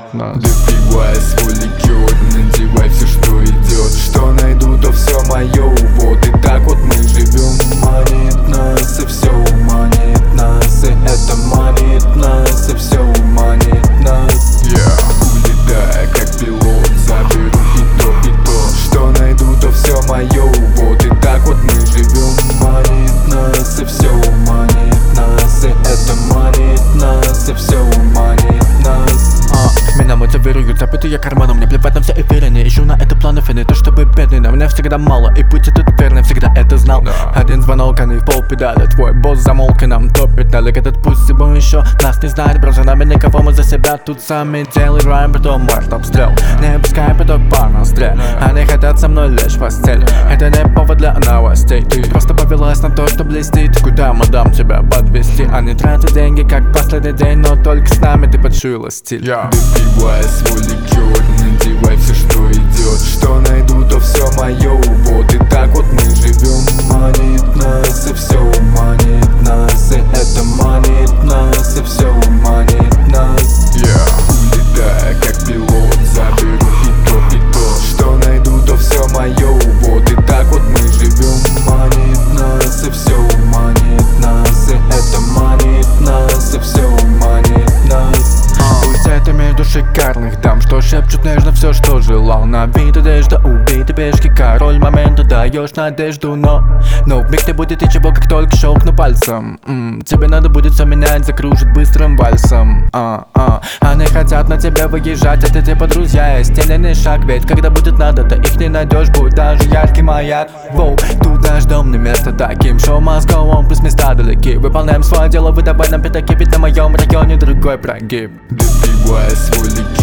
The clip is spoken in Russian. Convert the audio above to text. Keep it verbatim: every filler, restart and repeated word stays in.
манит нас. Допивай свой ликер, надевай все, что идет. Что найду, то все мое. Вот и так вот мы живем. Манит нас, и все манит нас. И это манит нас, и все манит нас. Yeah. Улетая как пилот, заберу и то, и то. Что найду, то все мое. Вот и так вот мы живем. Манит нас, и все манит нас. И это манит нас, и все манит нас. а, Меня мотивируют забыты я карманом. Мне плевать на все эфиры, не ищу на это планы фины. То чтобы бедный, на меня всегда мало. И путь этот верный, всегда это знал. Да. Один звонок, а не в пол педали. Твой босс замолк и нам топит далек. Этот пусть его еще нас не знает. Бро, за нами никого, мы за себя тут сами делаем. Потом март обстрел, не пускай поток пар на стрель. Они хотят со мной лишь в постель. Это не повод для новостей. Ты просто повелась на то, что блестит. Куда, мадам, тебя подвести? Они тратят деньги, как последний день. Но только с нами ты подшила стиль. Yeah. Допивай свой ликер, надевай все, что идет. Что найду, то все мое. Вот и так вот мы живем. Манит нас, и все манит нас. И это манит нас, и все манит нас. Yeah. Улетая как пилот, заберу и то, и то. Что найду, то все мое. Вот и так вот мы живем. Манит нас, и все манит нас. И это манит нас, и все манит нас. Уйти между шикарных дам, что шепчут нежно все, что желал. На вид одежда, убиты пешки, король момента, даешь надежду. Но, но в миг не будет ничего, как только щелкну пальцем. М-м, Тебе надо будет все менять, закружит быстрым вальсом. а, а. Они хотят на тебя выезжать, это типа друзья, стены шаг. Ведь когда будет надо, то их не найдешь, будь даже яркий маяк. Воу, тут наш дом не место таким. Шоу мозговом, плюс места далеки. Выполняем свое дело, выдавай нам пятаки, ведь на моем районе другой прогиб. Допивай свой ликер.